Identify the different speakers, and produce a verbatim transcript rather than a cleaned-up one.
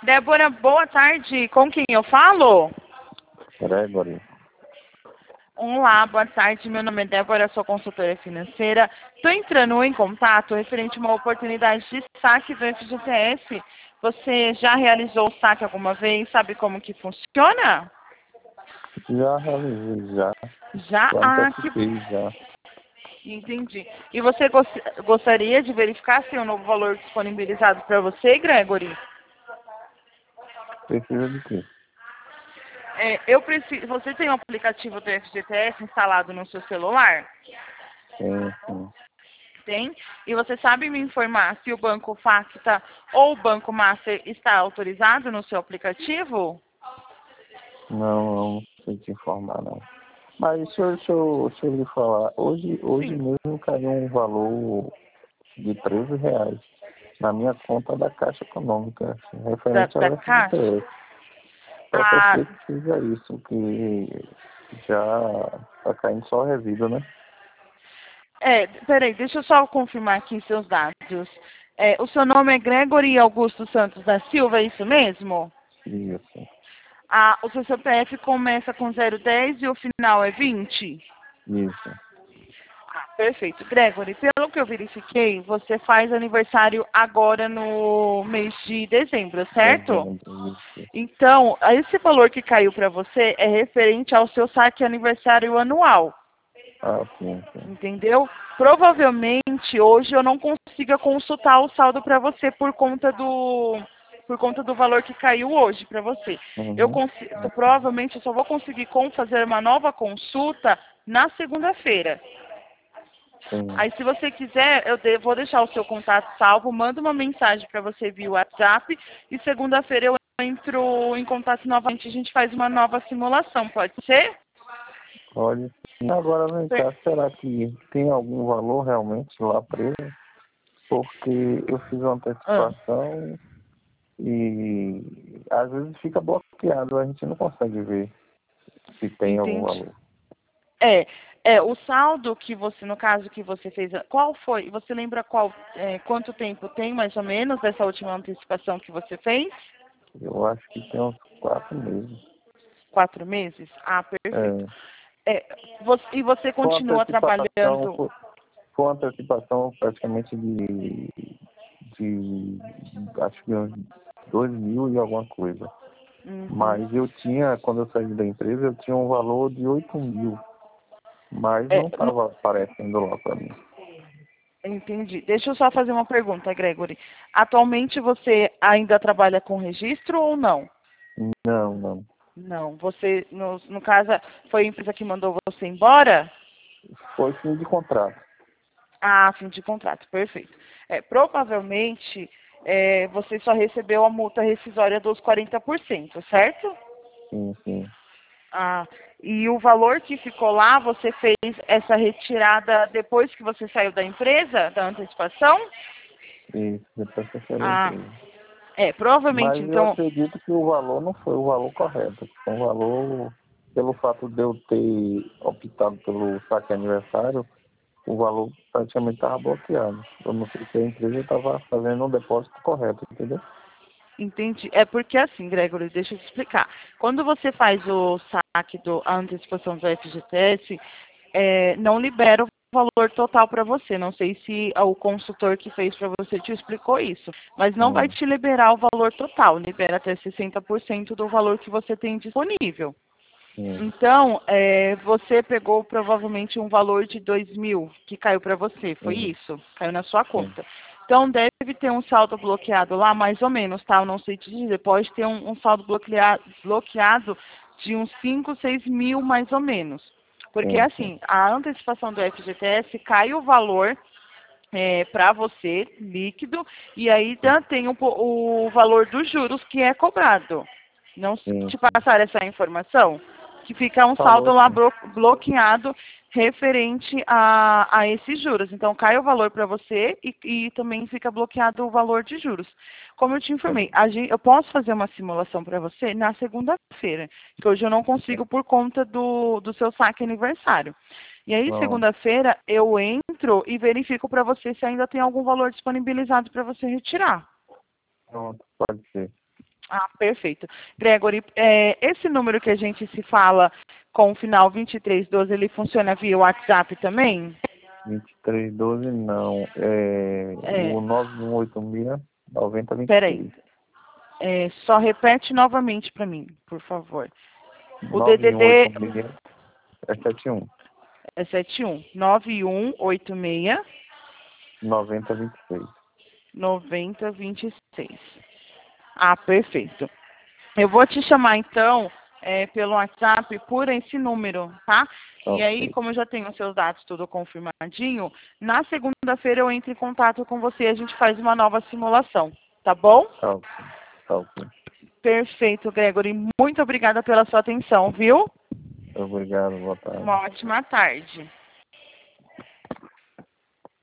Speaker 1: Débora, boa tarde. Com quem eu falo?
Speaker 2: Gregory.
Speaker 1: Olá, boa tarde. Meu nome é Débora, sou consultora financeira. Estou entrando em contato referente a uma oportunidade de saque do F G T S. Você já realizou o saque alguma vez? Sabe como que funciona?
Speaker 2: Já realizei, já.
Speaker 1: Já?
Speaker 2: Já
Speaker 1: Ah, que...
Speaker 2: antecipei, já.
Speaker 1: Entendi. E você gos- gostaria de verificar se o novo valor disponibilizado para você, Gregory?
Speaker 2: Precisa de quê?
Speaker 1: É, eu preciso... Você tem o aplicativo do F G T S instalado no seu celular?
Speaker 2: Sim, sim.
Speaker 1: Tem. E você sabe me informar se o Banco Facta ou o Banco Master está autorizado no seu aplicativo?
Speaker 2: Não, não sei te informar, não. Mas deixa eu, deixa eu, deixa eu lhe falar. Hoje, hoje
Speaker 1: Sim.
Speaker 2: mesmo caiu um valor de treze reais na minha conta da Caixa Econômica,
Speaker 1: Da,
Speaker 2: referente
Speaker 1: da
Speaker 2: ao
Speaker 1: Caixa?
Speaker 2: F G T S. Só para
Speaker 1: Ah,
Speaker 2: você que fizer isso, que já está caindo só resíduo, né?
Speaker 1: é, peraí, deixa eu só confirmar aqui seus dados. É, o seu nome é Gregory Augusto Santos da Silva, é isso mesmo?
Speaker 2: Isso,
Speaker 1: Ah, o seu C P F começa com zero dez e o final é vinte?
Speaker 2: isso.
Speaker 1: Ah, perfeito. Gregory, pelo que eu verifiquei, você faz aniversário agora no mês de dezembro, certo?
Speaker 2: Dezembro, isso.
Speaker 1: Então, esse valor que caiu para você é referente ao seu saque aniversário anual,
Speaker 2: Ah, sim, sim.
Speaker 1: entendeu? Provavelmente hoje eu não consiga consultar o saldo para você por conta do por conta do valor que caiu hoje para você. Eu
Speaker 2: Uhum.
Speaker 1: consigo, provavelmente eu só vou conseguir com fazer uma nova consulta na segunda-feira.
Speaker 2: Sim.
Speaker 1: Aí, se você quiser, eu de- vou deixar o seu contato salvo, mando uma mensagem para você via WhatsApp e segunda-feira eu entro em contato novamente, a gente faz uma nova simulação, pode ser?
Speaker 2: Pode. Agora vem
Speaker 1: Per-
Speaker 2: cá, será que tem algum valor realmente lá preso? Porque eu fiz uma
Speaker 1: Ah,
Speaker 2: antecipação e às vezes fica bloqueado, a gente não consegue ver se tem algum
Speaker 1: entendi.
Speaker 2: valor.
Speaker 1: É, é, o saldo que você, no caso que você fez, qual foi? Você lembra qual, é, quanto tempo tem mais ou menos dessa última antecipação que você fez?
Speaker 2: Eu acho que tem uns quatro meses.
Speaker 1: Quatro meses? Ah, perfeito.
Speaker 2: É,
Speaker 1: É, você- e você
Speaker 2: foi uma
Speaker 1: continua
Speaker 2: antecipação,
Speaker 1: trabalhando?
Speaker 2: foi, foi uma antecipação praticamente de, de acho que uns dois mil e alguma coisa.
Speaker 1: Uhum.
Speaker 2: Mas eu tinha, quando eu saí da empresa, eu tinha um valor de oito mil, mas
Speaker 1: É,
Speaker 2: não estava aparecendo lá para mim.
Speaker 1: entendi. Deixa eu só fazer uma pergunta, Gregory. Atualmente você ainda trabalha com registro ou não?
Speaker 2: Não, não.
Speaker 1: Não. Você, no, no caso, foi a empresa que mandou você embora?
Speaker 2: Foi fim de contrato.
Speaker 1: Ah, fim de contrato, perfeito. É, provavelmente é, você só recebeu a multa rescisória dos quarenta por cento, certo?
Speaker 2: Sim, sim.
Speaker 1: Ah, e o valor que ficou lá, você fez essa retirada depois que você saiu da empresa, da antecipação?
Speaker 2: Isso, depois que eu saí da
Speaker 1: Ah,
Speaker 2: empresa.
Speaker 1: é, provavelmente,
Speaker 2: Mas eu
Speaker 1: então,
Speaker 2: acredito que o valor não foi o valor correto. Foi um valor, pelo fato de eu ter optado pelo saque aniversário, o valor praticamente estava bloqueado. Eu não sei se a empresa estava fazendo um depósito correto, entendeu?
Speaker 1: entendi. É porque assim, Gregory, deixa eu te explicar. Quando você faz o saque do a antecipação do F G T S, é, não libera o valor total para você. Não sei se o consultor que fez para você te explicou isso, mas não vai
Speaker 2: Hum,
Speaker 1: te liberar o valor total. Libera até sessenta por cento do valor que você tem disponível.
Speaker 2: sim,
Speaker 1: Então, é, você pegou provavelmente um valor de dois mil que caiu para você, foi
Speaker 2: sim,
Speaker 1: isso? Caiu na sua
Speaker 2: sim,
Speaker 1: conta. Então, deve ter um saldo bloqueado lá, mais ou menos, tá? Eu não sei te dizer. Pode ter um, um saldo bloqueado, bloqueado de uns cinco, seis mil, mais ou menos. Porque,
Speaker 2: sim, sim,
Speaker 1: assim, a antecipação do F G T S cai o valor para você, líquido, e aí
Speaker 2: sim,
Speaker 1: ainda tem o, po- o valor dos juros que é cobrado. Não se
Speaker 2: sim,
Speaker 1: te
Speaker 2: sim.
Speaker 1: passar essa informação? Que fica um saldo
Speaker 2: Falou,
Speaker 1: lá
Speaker 2: sim.
Speaker 1: blo- bloqueado referente a, a esses juros. Então, cai o valor para você e, e também fica bloqueado o valor de juros. Como eu te informei, a gen- eu posso fazer uma simulação para você na segunda-feira, que hoje eu não consigo por conta do, do seu saque aniversário. E aí,
Speaker 2: Pronto,
Speaker 1: segunda-feira, eu entro e verifico para você se ainda tem algum valor disponibilizado para você retirar.
Speaker 2: pronto, pode ser.
Speaker 1: Ah, perfeito. Gregory, é, esse número que a gente se fala com o final vinte e três doze, ele funciona via WhatsApp também?
Speaker 2: vinte e três doze não. É
Speaker 1: É,
Speaker 2: o nove um oito seis, nove zero dois
Speaker 1: peraí.
Speaker 2: seis.
Speaker 1: É, só repete novamente para mim, por favor. O
Speaker 2: nove um oito
Speaker 1: D D D
Speaker 2: seis é sete um.
Speaker 1: é sete um nove um oito seis
Speaker 2: nove zero dois seis.
Speaker 1: nove zero dois seis. Ah, perfeito. Eu vou te chamar então é, pelo WhatsApp por esse número, tá? E aí,
Speaker 2: Ok.
Speaker 1: como eu já tenho os seus dados tudo confirmadinho, na segunda-feira eu entro em contato com você e a gente faz uma nova simulação, tá bom?
Speaker 2: Tá ok. Tá ok.
Speaker 1: Perfeito, Gregory. Muito obrigada pela sua atenção, viu?
Speaker 2: Obrigado, boa tarde.
Speaker 1: Uma ótima tarde.